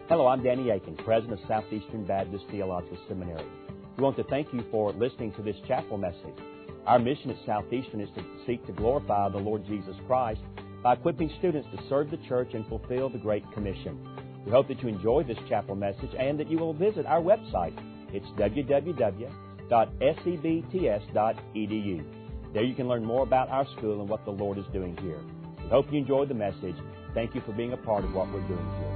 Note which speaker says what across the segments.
Speaker 1: Hello, I'm Danny Aiken, President of Southeastern Baptist Theological Seminary. We want to thank you for listening to this chapel message. Our mission at Southeastern is to seek to glorify the Lord Jesus Christ by equipping students to serve the church and fulfill the Great Commission. We hope that you enjoy this chapel message and that you will visit our website. It's www.sebts.edu. There you can learn more about our school and what the Lord is doing here. We hope you enjoyed the message. Thank you for being a part of what we're doing here.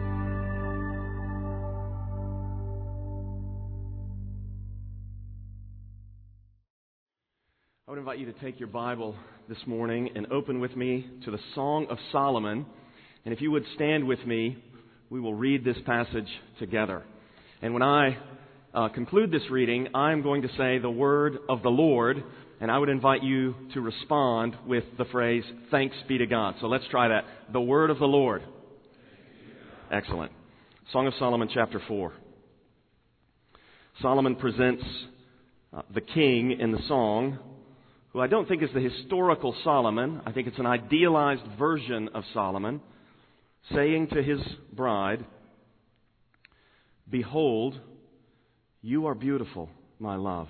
Speaker 2: I would invite you to take your Bible this morning and open with me to the Song of Solomon. And if you would stand with me, we will read this passage together. And when I conclude this reading, I'm going to say the word of the Lord, and I would invite you to respond with the phrase, "Thanks be to God." So let's try that. The word of the Lord. Excellent. Song of Solomon, chapter 4. Solomon presents the king in the song, who I don't think is the historical Solomon. I think it's an idealized version of Solomon, saying to his bride, "Behold, you are beautiful, my love.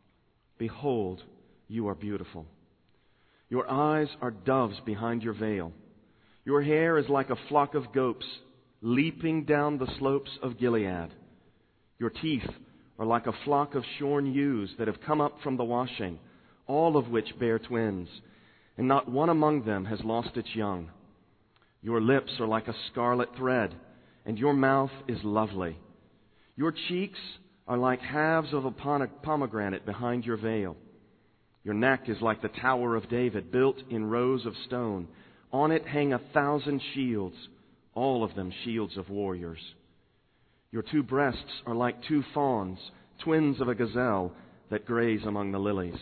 Speaker 2: Behold, you are beautiful. Your eyes are doves behind your veil. Your hair is like a flock of goats leaping down the slopes of Gilead. Your teeth are like a flock of shorn ewes that have come up from the washing, all of which bear twins, and not one among them has lost its young. Your lips are like a scarlet thread, and your mouth is lovely. Your cheeks are like halves of a pomegranate behind your veil. Your neck is like the Tower of David, built in rows of stone. On it hang 1,000 shields, all of them shields of warriors. Your two breasts are like two fawns, twins of a gazelle that graze among the lilies.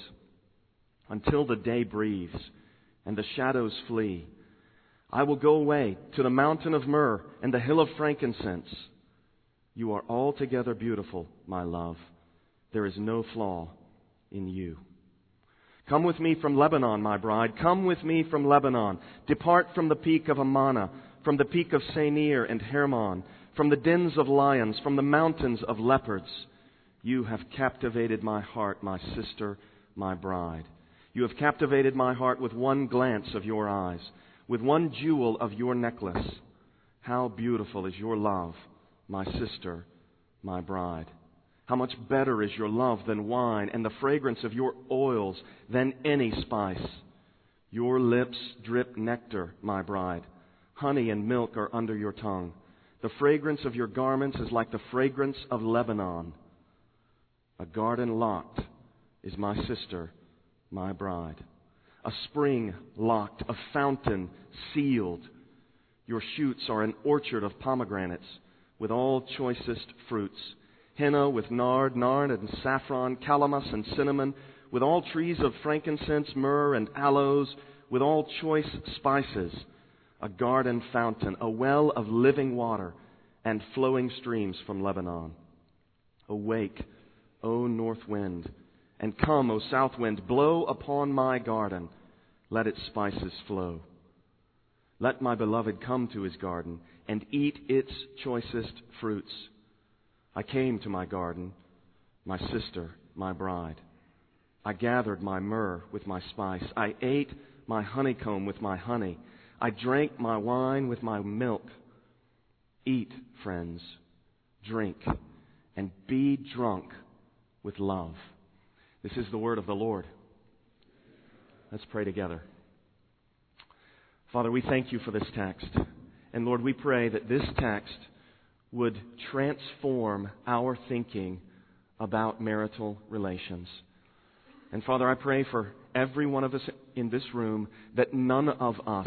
Speaker 2: Until the day breathes and the shadows flee, I will go away to the mountain of myrrh and the hill of frankincense. You are altogether beautiful, my love. There is no flaw in you. Come with me from Lebanon, my bride. Come with me from Lebanon. Depart from the peak of Amana, from the peak of Senir and Hermon, from the dens of lions, from the mountains of leopards. You have captivated my heart, my sister, my bride. You have captivated my heart with one glance of your eyes, with one jewel of your necklace. How beautiful is your love, my sister, my bride. How much better is your love than wine, and the fragrance of your oils than any spice. Your lips drip nectar, my bride. Honey and milk are under your tongue. The fragrance of your garments is like the fragrance of Lebanon. A garden locked is my sister, my bride. A spring locked, a fountain sealed. Your shoots are an orchard of pomegranates with all choicest fruits. Henna with nard and saffron, calamus and cinnamon, with all trees of frankincense, myrrh and aloes, with all choice spices. A garden fountain, a well of living water, and flowing streams from Lebanon. Awake, O north wind, and come, O south wind, blow upon my garden, let its spices flow. Let my beloved come to his garden and eat its choicest fruits. I came to my garden, my sister, my bride. I gathered my myrrh with my spice. I ate my honeycomb with my honey. I drank my wine with my milk. Eat, friends, drink, and be drunk with love. This is the word of the Lord. Let's pray together. Father, we thank you for this text. And Lord, we pray that this text would transform our thinking about marital relations. And Father, I pray for every one of us in this room that none of us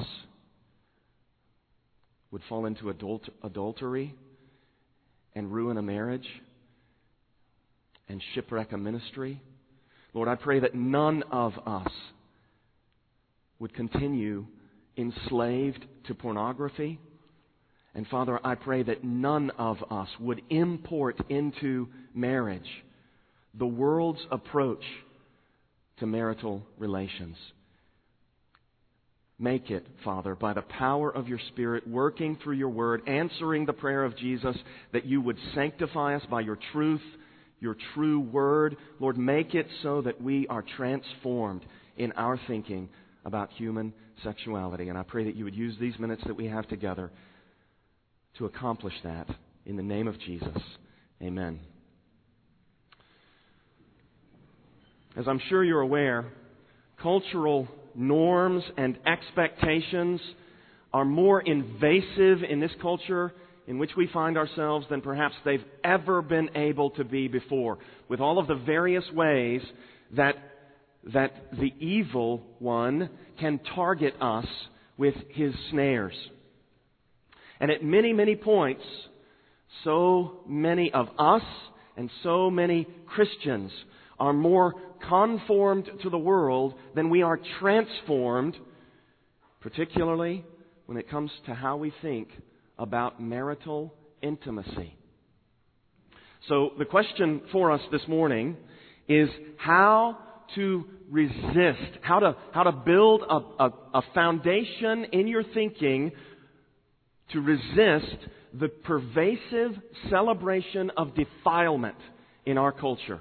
Speaker 2: would fall into adultery and ruin a marriage and shipwreck a ministry. Lord, I pray that none of us would continue enslaved to pornography. And Father, I pray that none of us would import into marriage the world's approach to marital relations. Make it, Father, by the power of your Spirit, working through your word, answering the prayer of Jesus, that you would sanctify us by your truth, your true word. Lord, make it so that we are transformed in our thinking about human sexuality. And I pray that you would use these minutes that we have together to accomplish that. In the name of Jesus, amen. As I'm sure you're aware, cultural norms and expectations are more invasive in this culture in which we find ourselves than perhaps they've ever been able to be before, with all of the various ways that the evil one can target us with his snares. And at many, many points, so many of us and so many Christians are more conformed to the world than we are transformed, particularly when it comes to how we think about marital intimacy. So the question for us this morning is how to resist, how to build a foundation in your thinking to resist the pervasive celebration of defilement in our culture.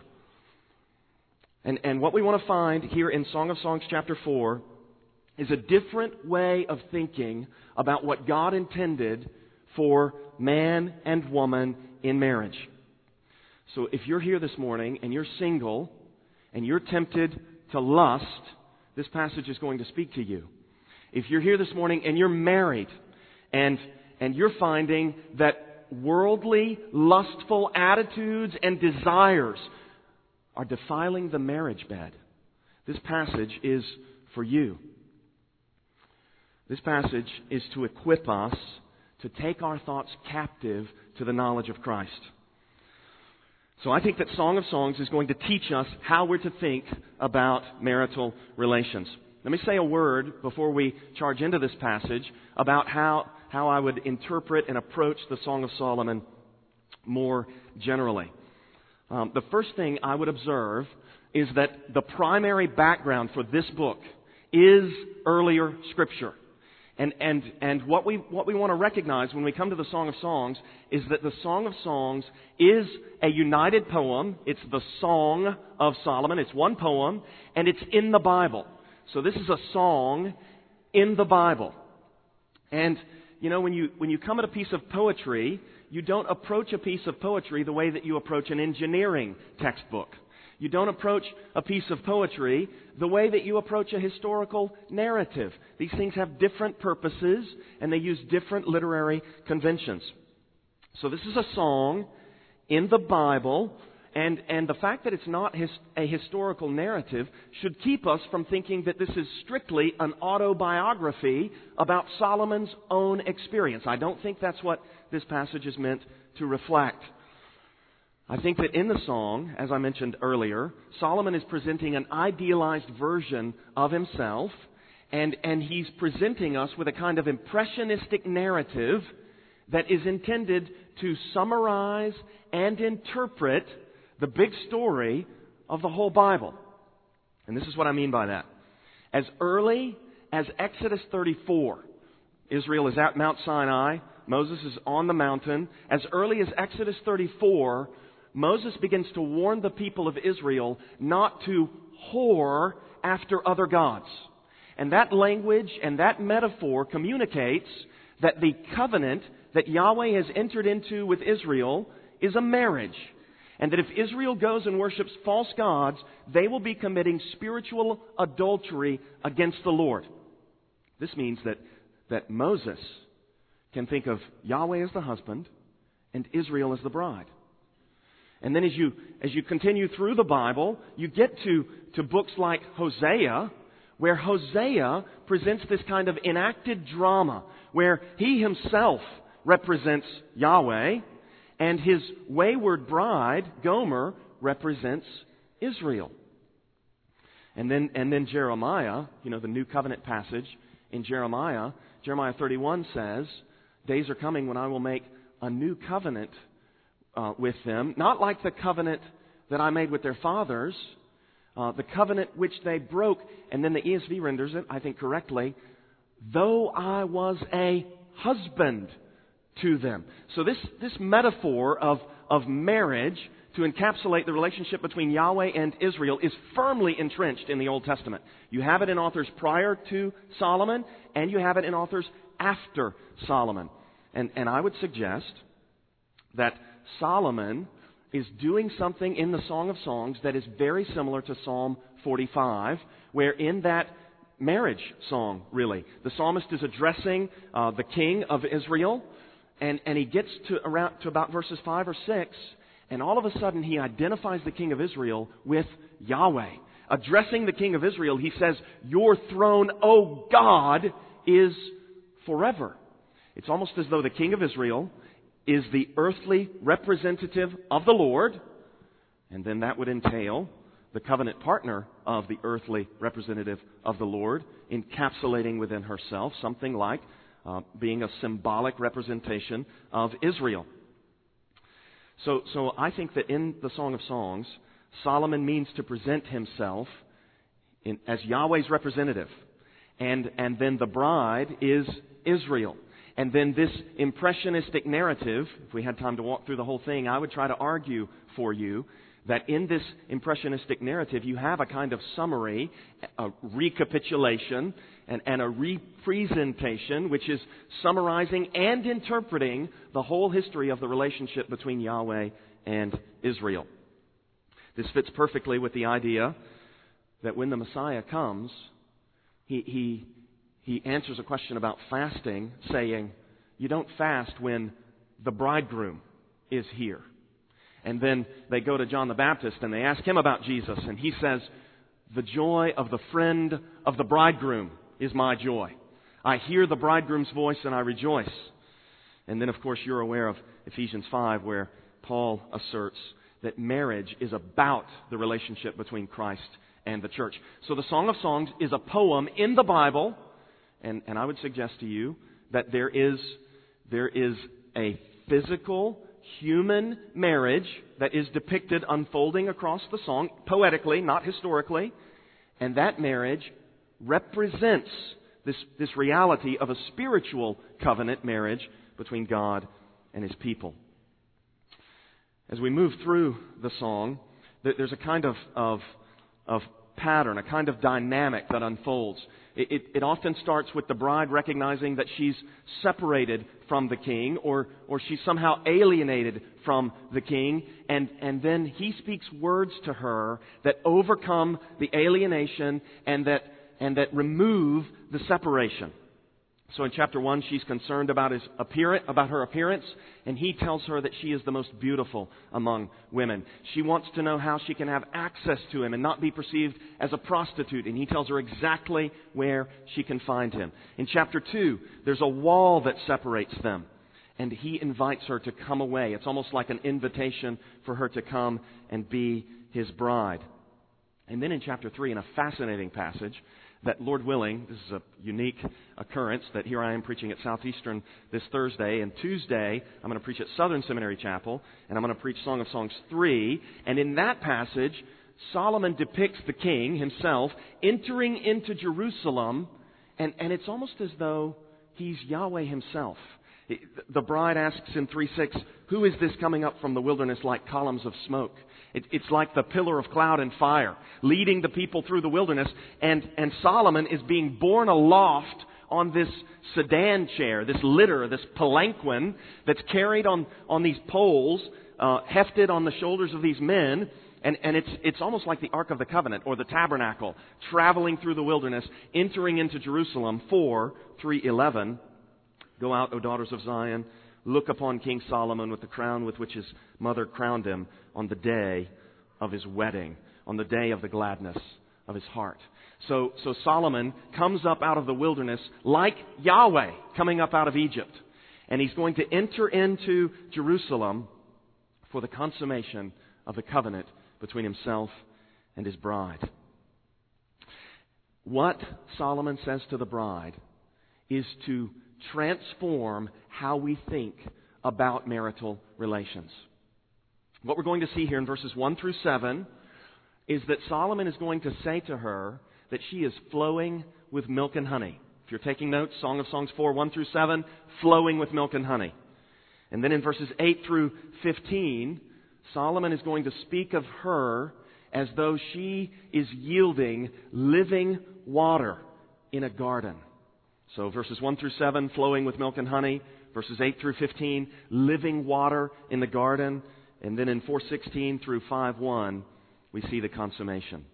Speaker 2: And what we want to find here in Song of Songs chapter 4 is a different way of thinking about what God intended for man and woman in marriage. So if you're here this morning and you're single and you're tempted to lust, this passage is going to speak to you. If you're here this morning and you're married and you're finding that worldly, lustful attitudes and desires are defiling the marriage bed, this passage is for you. This passage is to equip us to take our thoughts captive to the knowledge of Christ. So I think that Song of Songs is going to teach us how we're to think about marital relations. Let me say a word before we charge into this passage about how I would interpret and approach the Song of Solomon more generally. The first thing I would observe is that the primary background for this book is earlier Scripture. And what we want to recognize when we come to the Song of Songs is that the Song of Songs is a united poem. It's the Song of Solomon. It's one poem, and it's in the Bible. So this is a song in the Bible. And you know, when you come at a piece of poetry, you don't approach a piece of poetry the way that you approach an engineering textbook. You don't approach a piece of poetry the way that you approach a historical narrative. These things have different purposes, and they use different literary conventions. So this is a song in the Bible, and the fact that it's not a historical narrative should keep us from thinking that this is strictly an autobiography about Solomon's own experience. I don't think that's what this passage is meant to reflect. I think that in the song, as I mentioned earlier, Solomon is presenting an idealized version of himself, and he's presenting us with a kind of impressionistic narrative that is intended to summarize and interpret the big story of the whole Bible. And this is what I mean by that. As early as Exodus 34, Israel is at Mount Sinai, Moses is on the mountain. As early as Exodus 34, Moses begins to warn the people of Israel not to whore after other gods. And that language and that metaphor communicates that the covenant that Yahweh has entered into with Israel is a marriage. And that if Israel goes and worships false gods, they will be committing spiritual adultery against the Lord. This means that Moses can think of Yahweh as the husband and Israel as the bride. And then as you continue through the Bible, you get to books like Hosea, where Hosea presents this kind of enacted drama where he himself represents Yahweh and his wayward bride, Gomer, represents Israel. And then Jeremiah, the New Covenant passage in Jeremiah 31 says, "Days are coming when I will make a new covenant with them, not like the covenant that I made with their fathers, the covenant which they broke." And then the ESV renders it, I think correctly, though I was a husband to them. So this metaphor of marriage to encapsulate the relationship between Yahweh and Israel is firmly entrenched in the Old Testament. You have it in authors prior to Solomon, and you have it in authors after Solomon. And I would suggest that Solomon is doing something in the Song of Songs that is very similar to Psalm 45, where in that marriage song, really, the psalmist is addressing the king of Israel, and he gets to about verses 5 or 6, and all of a sudden he identifies the king of Israel with Yahweh. Addressing the king of Israel, he says, "Your throne, O God, is forever." It's almost as though the king of Israel is the earthly representative of the Lord, and then that would entail the covenant partner of the earthly representative of the Lord, encapsulating within herself something like being a symbolic representation of Israel. So I think that in the Song of Songs, Solomon means to present himself as Yahweh's representative. And then the bride is Israel. And then this impressionistic narrative, if we had time to walk through the whole thing, I would try to argue for you that in this impressionistic narrative you have a kind of summary, a recapitulation, and a representation which is summarizing and interpreting the whole history of the relationship between Yahweh and Israel. This fits perfectly with the idea that when the Messiah comes, he answers a question about fasting, saying, you don't fast when the bridegroom is here. And then they go to John the Baptist and they ask him about Jesus, and he says, the joy of the friend of the bridegroom is my joy. I hear the bridegroom's voice and I rejoice. And then, of course, you're aware of Ephesians 5, where Paul asserts that marriage is about the relationship between Christ and the church. So the Song of Songs is a poem in the Bible, and I would suggest to you that there is a physical, human marriage that is depicted unfolding across the song, poetically, not historically, and that marriage represents this reality of a spiritual covenant marriage between God and His people. As we move through the song, there's a kind of pattern, a kind of dynamic that unfolds. It often starts with the bride recognizing that she's separated from the king, or she's somehow alienated from the king, and then he speaks words to her that overcome the alienation and that remove the separation. So in chapter 1, she's concerned about her appearance, and he tells her that she is the most beautiful among women. She wants to know how she can have access to him and not be perceived as a prostitute, and he tells her exactly where she can find him. In chapter 2, there's a wall that separates them, and he invites her to come away. It's almost like an invitation for her to come and be his bride. And then in chapter 3, in a fascinating passage, that Lord willing, this is a unique occurrence, that here I am preaching at Southeastern this Thursday, and Tuesday I'm going to preach at Southern Seminary Chapel, and I'm going to preach Song of Songs 3, and in that passage, Solomon depicts the king himself entering into Jerusalem, and it's almost as though he's Yahweh himself. The bride asks in 3:6, who is this coming up from the wilderness like columns of smoke? It's like the pillar of cloud and fire, leading the people through the wilderness. And Solomon is being borne aloft on this sedan chair, this litter, this palanquin that's carried on these poles, hefted on the shoulders of these men. And it's almost like the Ark of the Covenant or the tabernacle, traveling through the wilderness, entering into Jerusalem. 3:11. Go out, O daughters of Zion, look upon King Solomon with the crown with which his mother crowned him on the day of his wedding, on the day of the gladness of his heart. So Solomon comes up out of the wilderness like Yahweh coming up out of Egypt. And he's going to enter into Jerusalem for the consummation of the covenant between himself and his bride. What Solomon says to the bride is to transform how we think about marital relations. What we're going to see here in verses 1 through 7 is that Solomon is going to say to her that she is flowing with milk and honey. If you're taking notes, Song of Songs 4, 1 through 7, flowing with milk and honey. And then in verses 8 through 15, Solomon is going to speak of her as though she is yielding living water in a garden. So verses 1 through 7, flowing with milk and honey. Verses 8 through 15, living water in the garden. And then in 4:16 through 5:1, we see the consummation.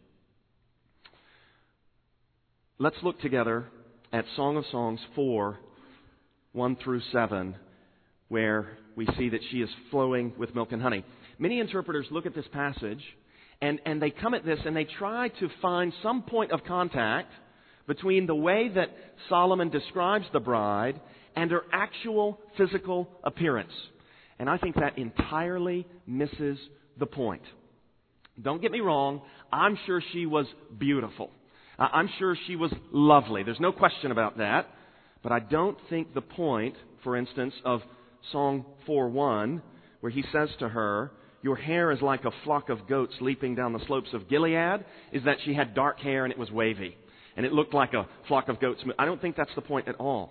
Speaker 2: Let's look together at Song of Songs 4, 1 through 7, where we see that she is flowing with milk and honey. Many interpreters look at this passage and they come at this and they try to find some point of contact between the way that Solomon describes the bride and her actual physical appearance. And I think that entirely misses the point. Don't get me wrong, I'm sure she was beautiful. I'm sure she was lovely. There's no question about that. But I don't think the point, for instance, of Song 4:1, where he says to her, "Your hair is like a flock of goats leaping down the slopes of Gilead," is that she had dark hair and it was wavy. And it looked like a flock of goats. I don't think that's the point at all.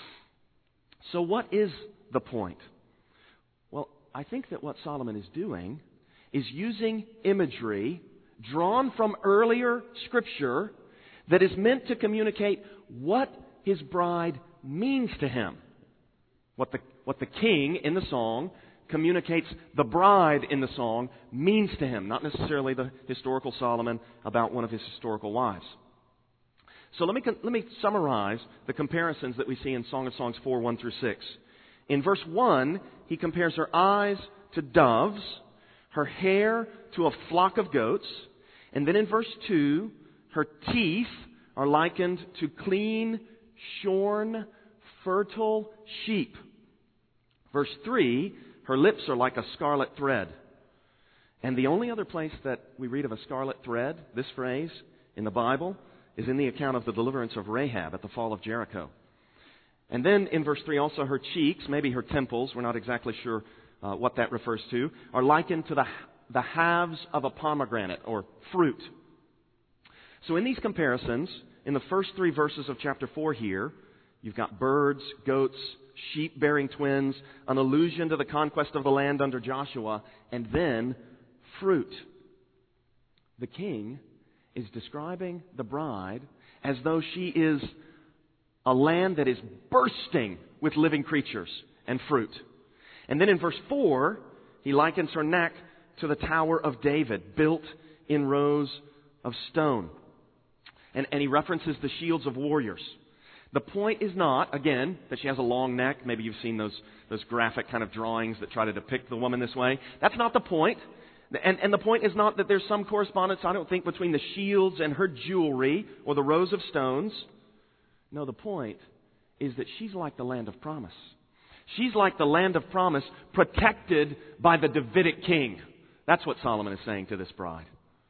Speaker 2: So what is the point? Well, I think that what Solomon is doing is using imagery drawn from earlier Scripture that is meant to communicate what his bride means to him. What the king in the song communicates the bride in the song means to him, not necessarily the historical Solomon about one of his historical wives. So let me summarize the comparisons that we see in Song of Songs 4, 1 through 6. In verse 1, he compares her eyes to doves, her hair to a flock of goats, and then in verse 2, her teeth are likened to clean, shorn, fertile sheep. Verse 3, her lips are like a scarlet thread. And the only other place that we read of a scarlet thread, this phrase, in the Bible, is in the account of the deliverance of Rahab at the fall of Jericho. And then in verse 3 also her cheeks, maybe her temples, we're not exactly sure what that refers to, are likened to the halves of a pomegranate or fruit. So in these comparisons, in the first 3 verses of chapter 4 here, you've got birds, goats, sheep bearing twins, an allusion to the conquest of the land under Joshua, and then fruit. The king is describing the bride as though she is a land that is bursting with living creatures and fruit. And then in verse 4, he likens her neck to the Tower of David, built in rows of stone. And he references the shields of warriors. The point is not, again, that she has a long neck. Maybe you've seen those graphic kind of drawings that try to depict the woman this way. That's not the point. And the point is not that there's some correspondence, I don't think, between the shields and her jewelry or the rows of stones. No, the point is that she's like the land of promise. She's like the land of promise protected by the Davidic king. That's what Solomon is saying to this bride.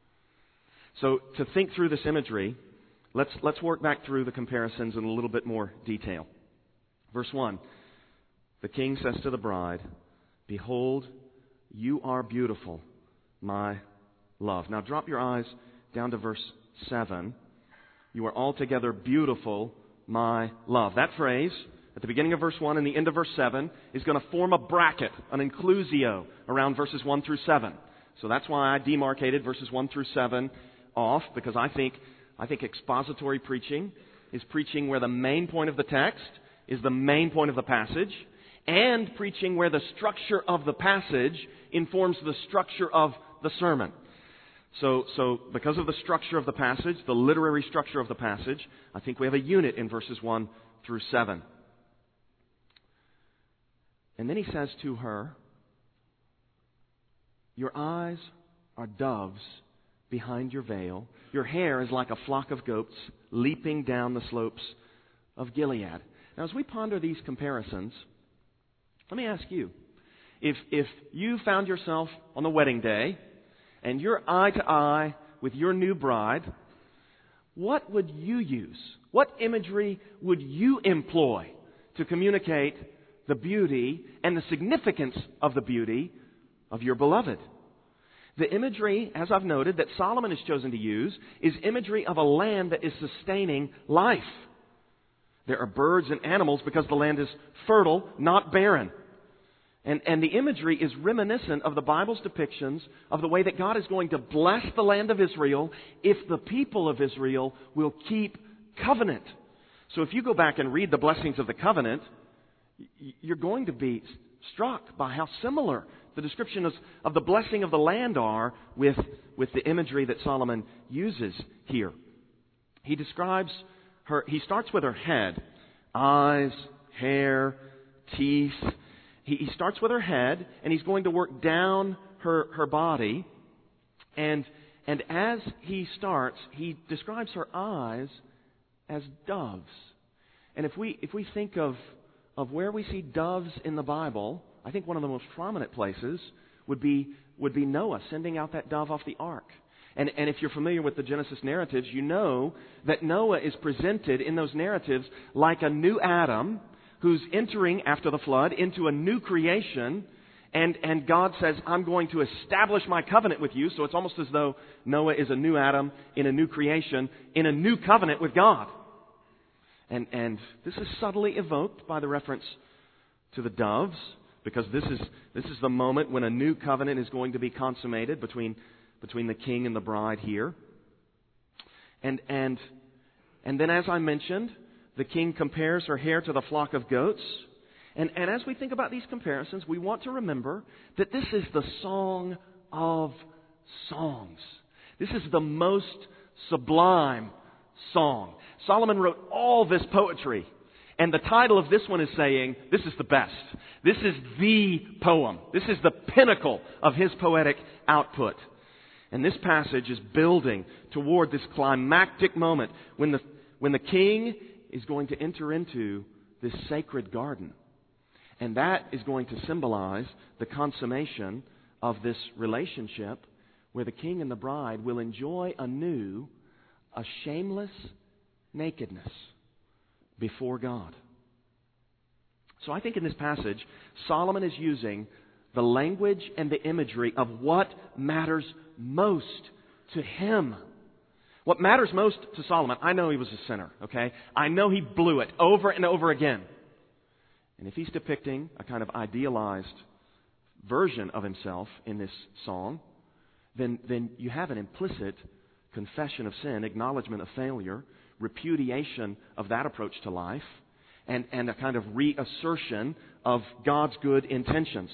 Speaker 2: So to think through this imagery, let's work back through the comparisons in a little bit more detail. Verse 1, the king says to the bride, "Behold, you are beautiful, my love." Now drop your eyes down to verse 7. "You are altogether beautiful, my love." That phrase, at the beginning of verse 1 and the end of verse 7, is going to form a bracket, an inclusio, around verses 1 through 7. So that's why I demarcated verses 1 through 7 off, because I think expository preaching is preaching where the main point of the text is the main point of the passage, and preaching where the structure of the passage informs the structure of the sermon. So because of the structure of the passage, the literary structure of the passage, I think we have a unit in verses 1 through 7. And then he says to her, "Your eyes are doves behind your veil. Your hair is like a flock of goats leaping down the slopes of Gilead." Now, as we ponder these comparisons, let me ask you, if you found yourself on the wedding day and you're eye to eye with your new bride, what would you use? What imagery would you employ to communicate the beauty and the significance of the beauty of your beloved? The imagery, as I've noted, that Solomon has chosen to use is imagery of a land that is sustaining life. There are birds and animals because the land is fertile, not barren. And the imagery is reminiscent of the Bible's depictions of the way that God is going to bless the land of Israel if the people of Israel will keep covenant. So if you go back and read the blessings of the covenant, you're going to be struck by how similar the description of the blessing of the land are with the imagery that Solomon uses here. He describes her, he starts with her head, eyes, hair, teeth. He starts with her head, and he's going to work down her body. And as he starts, he describes her eyes as doves. And if we think of where we see doves in the Bible, I think one of the most prominent places would be Noah sending out that dove off the ark. And if you're familiar with the Genesis narratives, you know that Noah is presented in those narratives like a new Adam who's entering after the flood into a new creation, and God says, I'm going to establish my covenant with you. So it's almost as though Noah is a new Adam in a new creation, in a new covenant with God. And this is subtly evoked by the reference to the doves, because this is the moment when a new covenant is going to be consummated between the king and the bride here. And then, as I mentioned, the king compares her hair to the flock of goats. And as we think about these comparisons, we want to remember that this is the song of songs. This is the most sublime song. Solomon wrote all this poetry. And the title of this one is saying, this is the best. This is the poem. This is the pinnacle of his poetic output. And this passage is building toward this climactic moment when the king is going to enter into this sacred garden. And that is going to symbolize the consummation of this relationship where the king and the bride will enjoy anew a shameless nakedness before God. So I think in this passage, Solomon is using the language and the imagery of what matters most to him. What matters most to Solomon, I know he was a sinner, okay? I know he blew it over and over again. And if he's depicting a kind of idealized version of himself in this song, then you have an implicit confession of sin, acknowledgement of failure, repudiation of that approach to life, and a kind of reassertion of God's good intentions.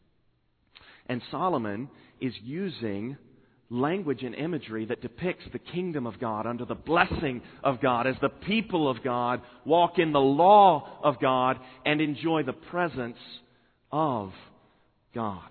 Speaker 2: And Solomon is using language and imagery that depicts the kingdom of God under the blessing of God as the people of God walk in the law of God and enjoy the presence of God.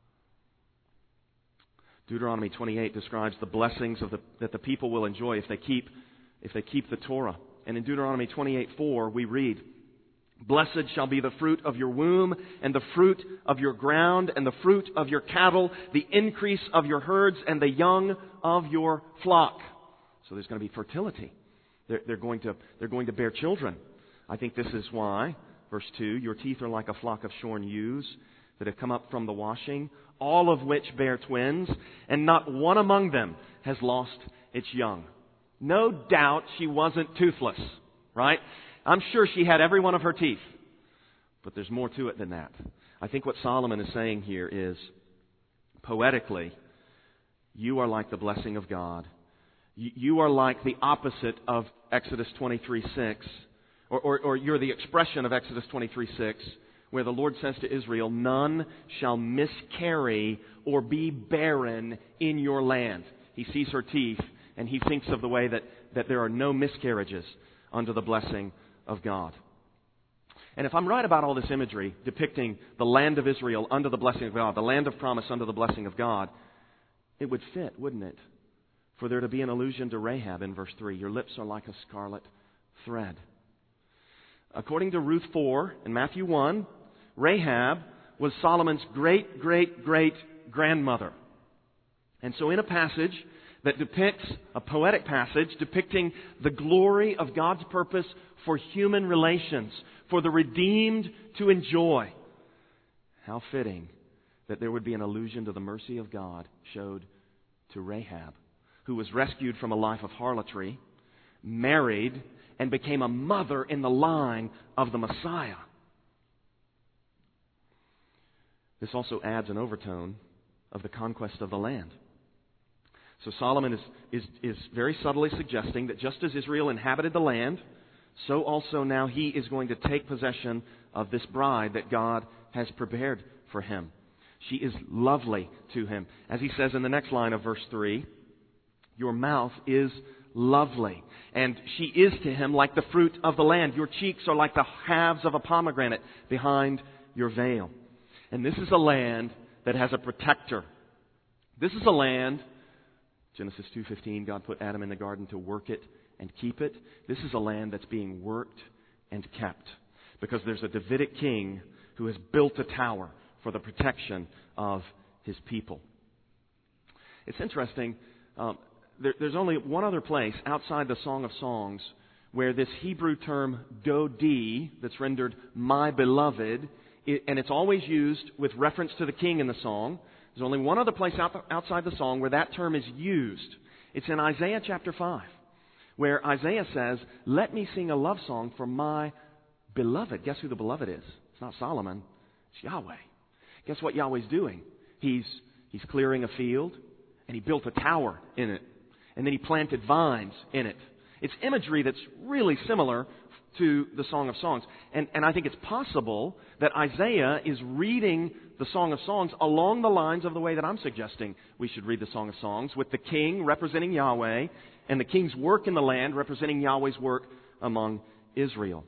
Speaker 2: Deuteronomy 28 describes the blessings that the people will enjoy if they keep the Torah. And in Deuteronomy 28:4 we read, "Blessed shall be the fruit of your womb, and the fruit of your ground, and the fruit of your cattle, the increase of your herds, and the young of your flock." So there's going to be fertility. They're going to bear children. I think this is why, verse 2, "Your teeth are like a flock of shorn ewes that have come up from the washing, all of which bear twins, and not one among them has lost its young." No doubt she wasn't toothless, right? I'm sure she had every one of her teeth. But there's more to it than that. I think what Solomon is saying here is, poetically, you are like the blessing of God. You are like the opposite of Exodus 23:6, or you're the expression of Exodus 23:6, where the Lord says to Israel, "None shall miscarry or be barren in your land." He sees her teeth, and he thinks of the way that there are no miscarriages under the blessing of God. And if I'm right about all this imagery depicting the land of Israel under the blessing of God, the land of promise under the blessing of God, it would fit, wouldn't it, for there to be an allusion to Rahab in verse 3. "Your lips are like a scarlet thread." According to Ruth 4 and Matthew 1, Rahab was Solomon's great-great-great-grandmother. And so in a passage that depicts, a poetic passage depicting the glory of God's purpose for human relations, for the redeemed to enjoy, how fitting that there would be an allusion to the mercy of God showed to Rahab, who was rescued from a life of harlotry married and became a mother in the line of the Messiah. This also adds an overtone of the conquest of the land. So Solomon is very subtly suggesting that just as Israel inhabited the land, so also now he is going to take possession of this bride that God has prepared for him. She is lovely to him. As he says in the next line of verse 3, your mouth is lovely. And she is to him like the fruit of the land. Your cheeks are like the halves of a pomegranate behind your veil. And this is a land that has a protector. This is a land, Genesis 2:15, God put Adam in the garden to work it and keep it. This is a land that's being worked and kept because there's a Davidic king who has built a tower for the protection of his people. It's interesting, there's only one other place outside the Song of Songs where this Hebrew term dodi, that's rendered my beloved, and it's always used with reference to the king in the song. There's only one other place outside the song where that term is used. It's in Isaiah chapter 5, where Isaiah says, let me sing a love song for my beloved. Guess who the beloved is? It's not Solomon, it's Yahweh. Guess what Yahweh's doing? He's clearing a field, and he built a tower in it. And then he planted vines in it. It's imagery that's really similar to the Song of Songs. And I think it's possible that Isaiah is reading the Song of Songs along the lines of the way that I'm suggesting we should read the Song of Songs, with the king representing Yahweh and the king's work in the land representing Yahweh's work among Israel.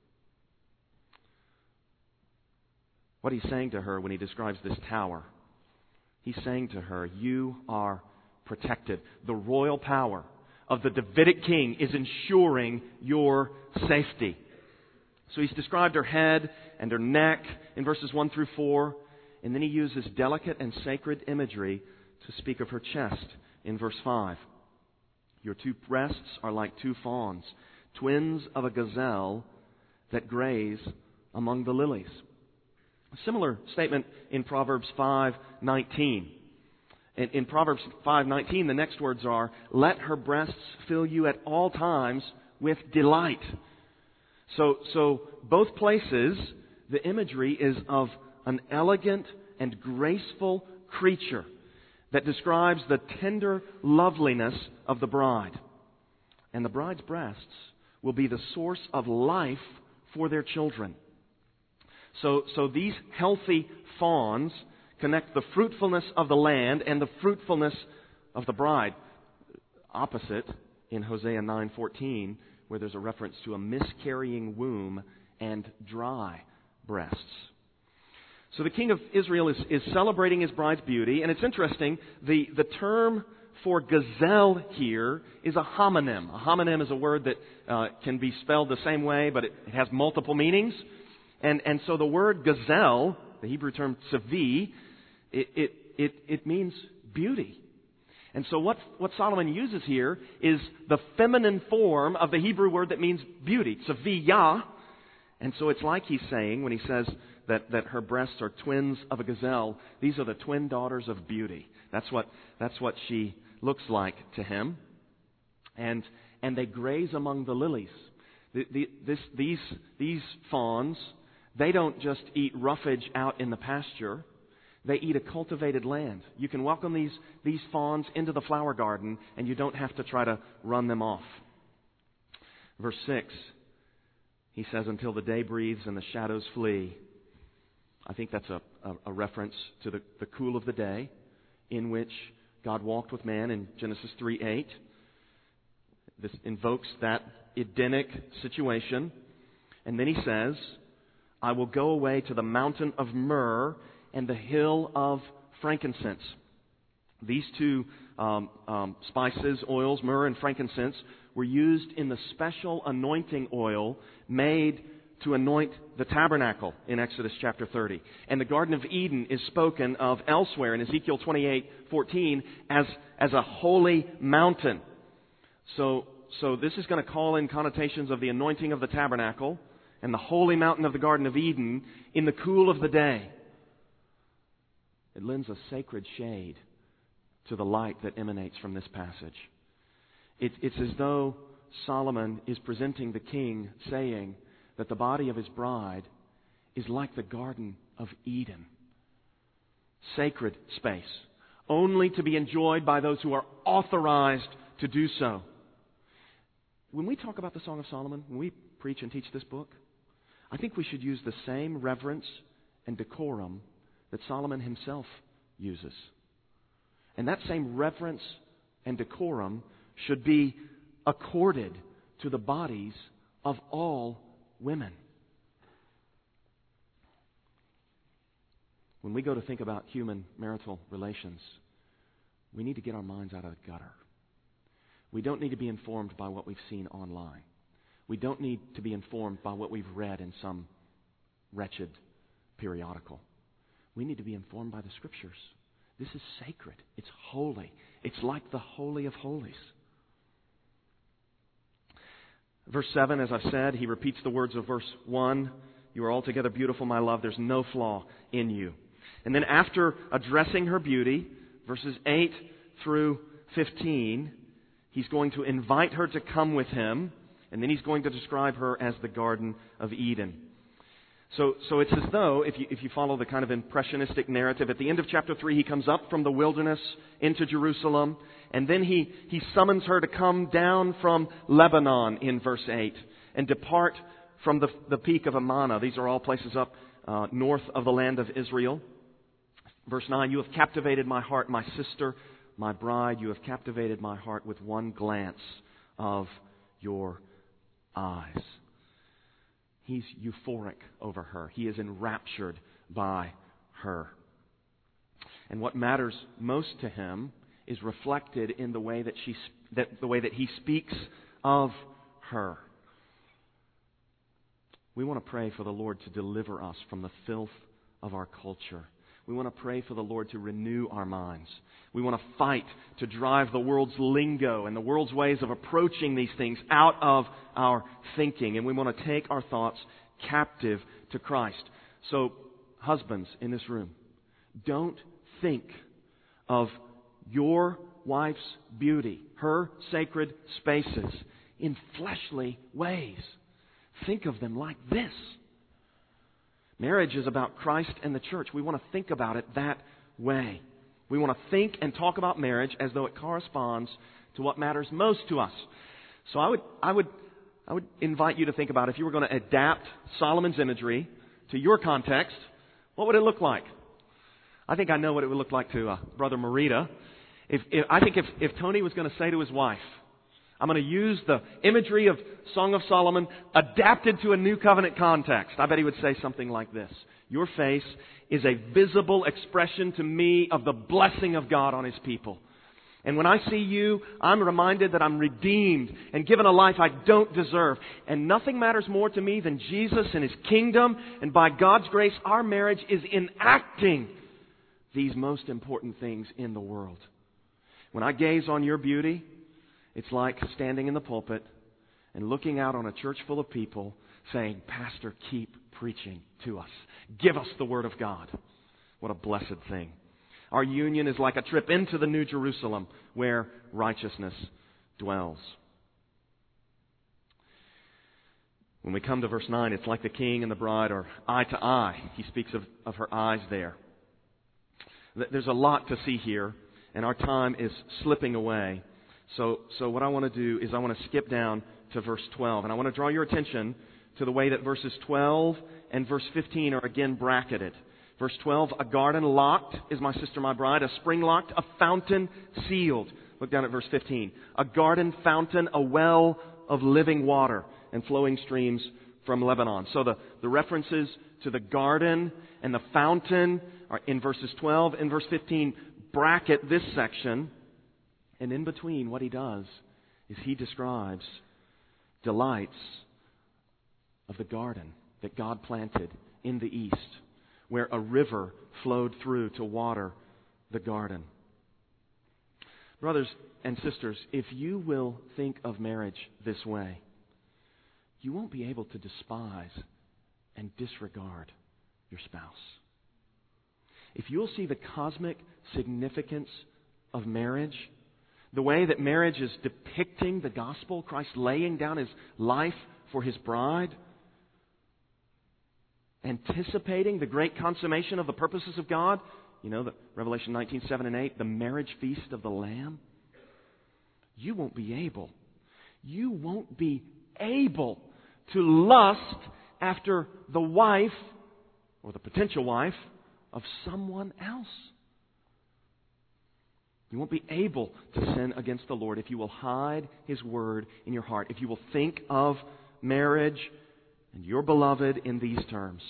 Speaker 2: What he's saying to her when he describes this tower, he's saying to her, you are protected. The royal power of the Davidic king is ensuring your safety. So he's described her head and her neck in verses 1 through 4, and then he uses delicate and sacred imagery to speak of her chest in verse 5. Your two breasts are like two fawns, twins of a gazelle that graze among the lilies. A similar statement in Proverbs 5:19. In Proverbs 5:19, the next words are, let her breasts fill you at all times with delight. So both places, the imagery is of an elegant and graceful creature that describes the tender loveliness of the bride. And the bride's breasts will be the source of life for their children. So these healthy fawns connect the fruitfulness of the land and the fruitfulness of the bride. Opposite in Hosea 9:14, where there's a reference to a miscarrying womb and dry breasts. So the king of Israel is celebrating his bride's beauty, and it's interesting, the term for gazelle here is a homonym. A homonym is a word that can be spelled the same way, but it has multiple meanings. And so the word gazelle, the Hebrew term tzavi, it means beauty. And so what Solomon uses here is the feminine form of the Hebrew word that means beauty, tzaviyah. And so it's like he's saying when he says that her breasts are twins of a gazelle, these are the twin daughters of beauty. That's what she looks like to him. And they graze among the lilies. These fawns, they don't just eat roughage out in the pasture. They eat a cultivated land. You can welcome these fawns into the flower garden, and you don't have to try to run them off. Verse 6, he says, until the day breathes and the shadows flee. I think that's a reference to the cool of the day in which God walked with man in Genesis 3:8. This invokes that Edenic situation. And then he says, I will go away to the mountain of myrrh and the hill of frankincense. These two spices, oils, myrrh and frankincense, were used in the special anointing oil made to anoint the tabernacle in Exodus chapter 30. And the Garden of Eden is spoken of elsewhere in Ezekiel 28:14 as a holy mountain. So this is going to call in connotations of the anointing of the tabernacle and the holy mountain of the Garden of Eden in the cool of the day. It lends a sacred shade to the light that emanates from this passage. It's as though Solomon is presenting the king, saying that the body of his bride is like the Garden of Eden. Sacred space, only to be enjoyed by those who are authorized to do so. When we talk about the Song of Solomon, when we preach and teach this book, I think we should use the same reverence and decorum that Solomon himself uses. And that same reverence and decorum should be accorded to the bodies of all women. When we go to think about human marital relations, we need to get our minds out of the gutter. We don't need to be informed by what we've seen online. We don't need to be informed by what we've read in some wretched periodical. We need to be informed by the Scriptures. This is sacred. It's holy. It's like the Holy of Holies. Verse 7, as I said, he repeats the words of verse 1. You are altogether beautiful, my love. There's no flaw in you. And then after addressing her beauty, verses 8 through 15, he's going to invite her to come with him, and then he's going to describe her as the Garden of Eden. So it's as though, if you follow the kind of impressionistic narrative, at the end of chapter 3, he comes up from the wilderness into Jerusalem, and then he summons her to come down from Lebanon in verse 8 and depart from the peak of Amana. These are all places up north of the land of Israel. Verse 9, you have captivated my heart, my sister, my bride. You have captivated my heart with one glance of your eyes. He's euphoric over her. He is enraptured by her. And what matters most to him is reflected in the way that he speaks of her. We want to pray for the Lord to deliver us from the filth of our culture. We want to pray for the Lord to renew our minds. We want to fight to drive the world's lingo and the world's ways of approaching these things out of our thinking. And we want to take our thoughts captive to Christ. So, husbands in this room, don't think of your wife's beauty, her sacred spaces, in fleshly ways. Think of them like this. Marriage is about Christ and the church. We want to think about it that way. We want to think and talk about marriage as though it corresponds to what matters most to us. So I would invite you to think about, if you were going to adapt Solomon's imagery to your context, what would it look like? I think I know what it would look like to Brother Marita. If Tony was going to say to his wife, I'm going to use the imagery of Song of Solomon adapted to a New Covenant context, I bet he would say something like this. Your face is a visible expression to me of the blessing of God on His people. And when I see you, I'm reminded that I'm redeemed and given a life I don't deserve. And nothing matters more to me than Jesus and His kingdom. And by God's grace, our marriage is enacting these most important things in the world. When I gaze on your beauty, it's like standing in the pulpit and looking out on a church full of people saying, Pastor, keep preaching to us. Give us the Word of God. What a blessed thing. Our union is like a trip into the New Jerusalem where righteousness dwells. When we come to verse 9, it's like the king and the bride are eye to eye. He speaks of her eyes there. There's a lot to see here, and our time is slipping away. So what I want to do is I want to skip down to verse 12. And I want to draw your attention to the way that verses 12 and verse 15 are again bracketed. Verse 12, a garden locked is my sister, my bride. A spring locked, a fountain sealed. Look down at verse 15. A garden fountain, a well of living water and flowing streams from Lebanon. So the references to the garden and the fountain are in verses 12 and verse 15 bracket this section. And in between, what he does is he describes delights of the garden that God planted in the east, where a river flowed through to water the garden. Brothers and sisters, if you will think of marriage this way, you won't be able to despise and disregard your spouse. If you'll see the cosmic significance of marriage, The way that marriage is depicting the gospel, Christ laying down His life for His bride, anticipating the great consummation of the purposes of God. You know, the Revelation 19:7 and 8, the marriage feast of the Lamb. You won't be able to lust after the wife or the potential wife of someone else. You won't be able to sin against the Lord if you will hide His Word in your heart, if you will think of marriage and your beloved in these terms.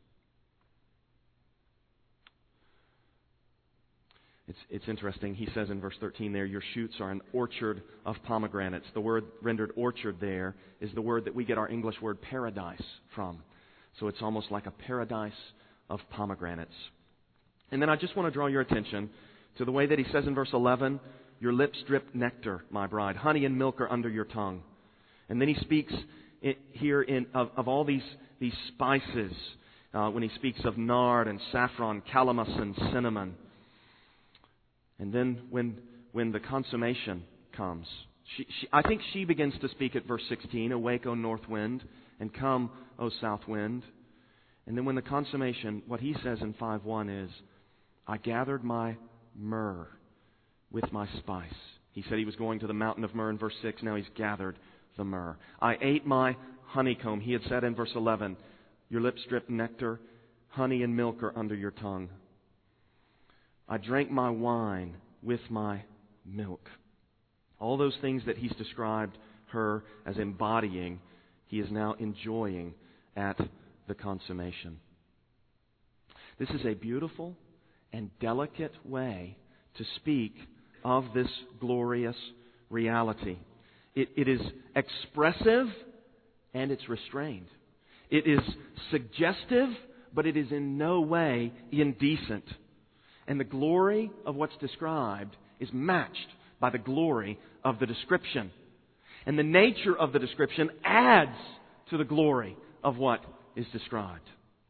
Speaker 2: It's interesting. He says in verse 13 there, your shoots are an orchard of pomegranates. The word rendered orchard there is the word that we get our English word paradise from. So it's almost like a paradise of pomegranates. And then I just want to draw your attention to the way that he says in verse 11, your lips drip nectar, my bride. Honey and milk are under your tongue. And then he speaks here of all these spices when he speaks of nard and saffron, calamus and cinnamon. And then when the consummation comes, I think she begins to speak at verse 16, awake, O north wind, and come, O south wind. And then when the consummation, what he says in 5:1 is, I gathered my myrrh with my spice. He said he was going to the mountain of myrrh in verse 6. Now he's gathered the myrrh. I ate my honeycomb. He had said in verse 11, your lips drip nectar, honey and milk are under your tongue. I drank my wine with my milk. All those things that he's described her as embodying, he is now enjoying at the consummation. This is a beautiful and delicate way to speak of this glorious reality. It is expressive and it's restrained. It is suggestive, but it is in no way indecent. And the glory of what's described is matched by the glory of the description. And the nature of the description adds to the glory of what is described.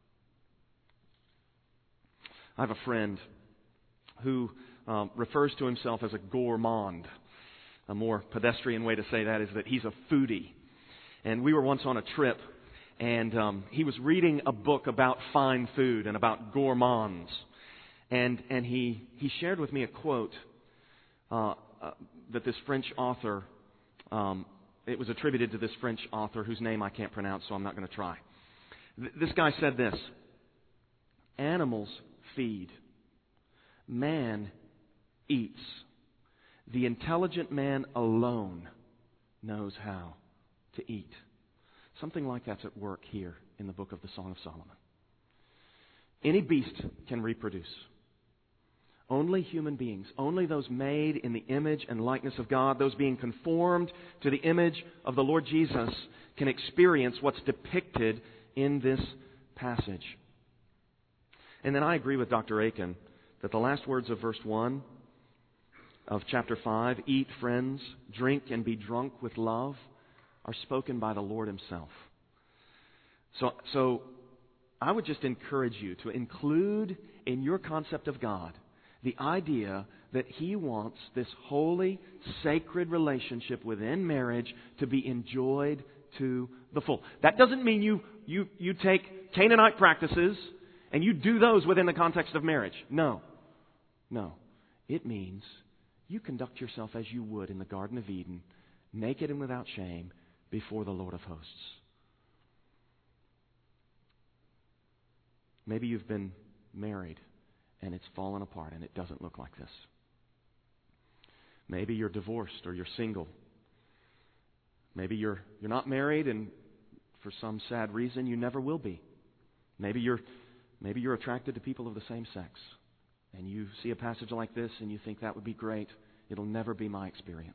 Speaker 2: I have a friend who refers to himself as a gourmand. A more pedestrian way to say that is that he's a foodie. And we were once on a trip, and he was reading a book about fine food and about gourmands. And he shared with me a quote that this French author, it was attributed to this French author whose name I can't pronounce, so I'm not going to try. This guy said this, animals feed, man eats. The intelligent man alone knows how to eat. Something like that's at work here in the book of the Song of Solomon. Any beast can reproduce. Only human beings, only those made in the image and likeness of God, those being conformed to the image of the Lord Jesus, can experience what's depicted in this passage. And then I agree with Dr. Aiken that the last words of verse 1 of chapter 5, eat, friends, drink and be drunk with love, are spoken by the Lord Himself. So I would just encourage you to include in your concept of God the idea that He wants this holy, sacred relationship within marriage to be enjoyed to the full. That doesn't mean you take Canaanite practices and you do those within the context of marriage. No. It means you conduct yourself as you would in the Garden of Eden, naked and without shame, before the Lord of hosts. Maybe you've been married and it's fallen apart and it doesn't look like this. Maybe you're divorced or you're single. Maybe you're not married and for some sad reason you never will be. Maybe you're attracted to people of the same sex and you see a passage like this and you think that would be great. It'll never be my experience.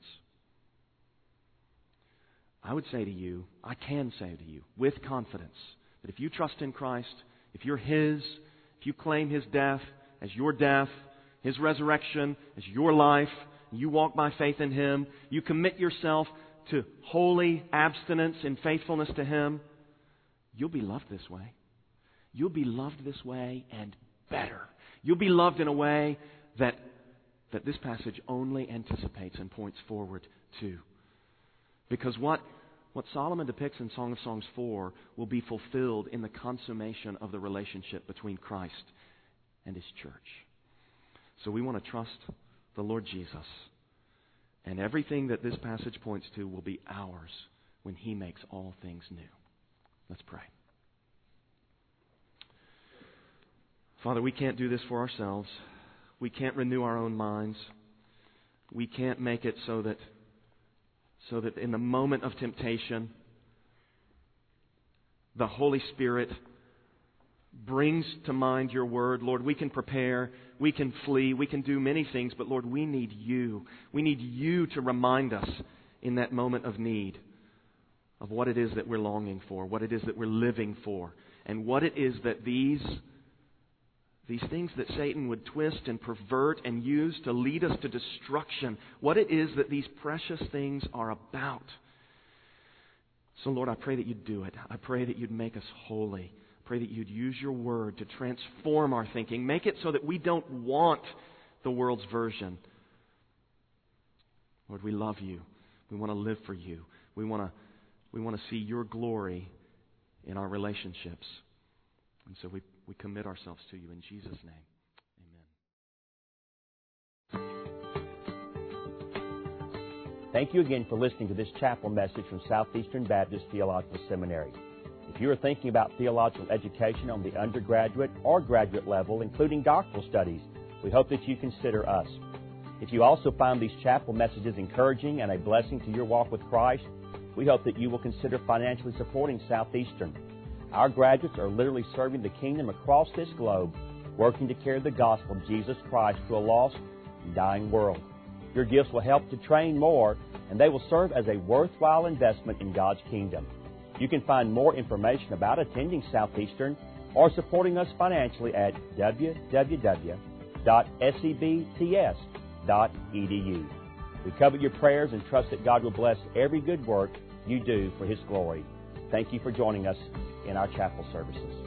Speaker 2: I can say to you with confidence that if you trust in Christ, if you're His, if you claim His death as your death, His resurrection as your life, you walk by faith in Him, you commit yourself to holy abstinence in faithfulness to Him, you'll be loved this way. You'll be loved this way and better. You'll be loved in a way that that this passage only anticipates and points forward to. Because what Solomon depicts in Song of Songs 4 will be fulfilled in the consummation of the relationship between Christ and His church. So we want to trust the Lord Jesus. And everything that this passage points to will be ours when He makes all things new. Let's pray. Father, we can't do this for ourselves. We can't renew our own minds. We can't make it so that in the moment of temptation, the Holy Spirit brings to mind Your Word. Lord, we can prepare, we can flee, we can do many things, but Lord, we need You. We need You to remind us in that moment of need of what it is that we're longing for, what it is that we're living for, and what it is that these things that Satan would twist and pervert and use to lead us to destruction, what it is that these precious things are about. So Lord, I pray that You'd do it. I pray that You'd make us holy. I pray that You'd use Your Word to transform our thinking. Make it so that we don't want the world's version. Lord, we love You. We want to live for You. We want to see Your glory in our relationships. And so we commit ourselves to You in Jesus' name. Amen.
Speaker 1: Thank you again for listening to this chapel message from Southeastern Baptist Theological Seminary. If you are thinking about theological education on the undergraduate or graduate level, including doctoral studies, we hope that you consider us. If you also find these chapel messages encouraging and a blessing to your walk with Christ, we hope that you will consider financially supporting Southeastern. Our graduates are literally serving the kingdom across this globe, working to carry the gospel of Jesus Christ to a lost and dying world. Your gifts will help to train more, and they will serve as a worthwhile investment in God's kingdom. You can find more information about attending Southeastern or supporting us financially at www.sebts.edu. We covet your prayers and trust that God will bless every good work you do for His glory. Thank you for joining us in our chapel services.